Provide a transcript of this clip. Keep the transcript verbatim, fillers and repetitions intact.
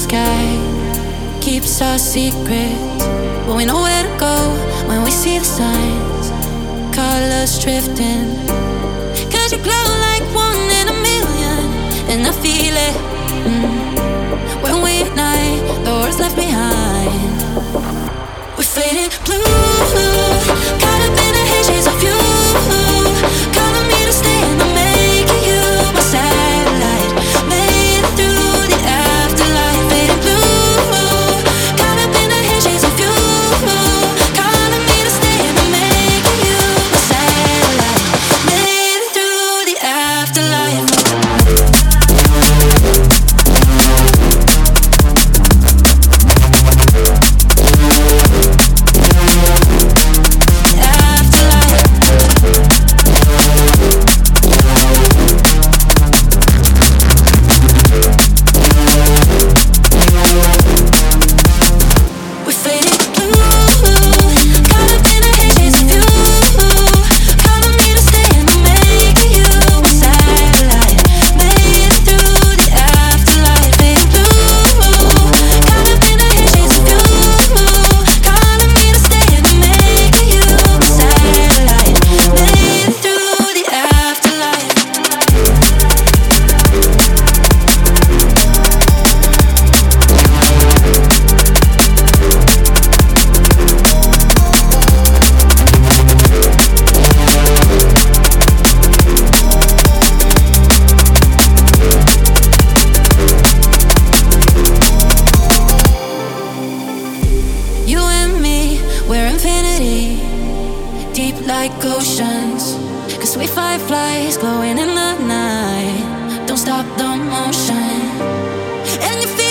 sky keeps our secrets, but we know where to go when we see the signs. Colors drifting, cause you glow like one in a million, and I feel it. mm. When we ignite, the world's left behind. We're fading blue, caught up in the haze of you, calling me to stay and I'm making you my satellite. Made it through the afterlife, fading blue, caught up in the haze of you, calling me to stay and I'm making you my satellite. Made it through the afterlife. Like oceans, cause we fireflies glowing in the night. Don't stop the motion, and you feel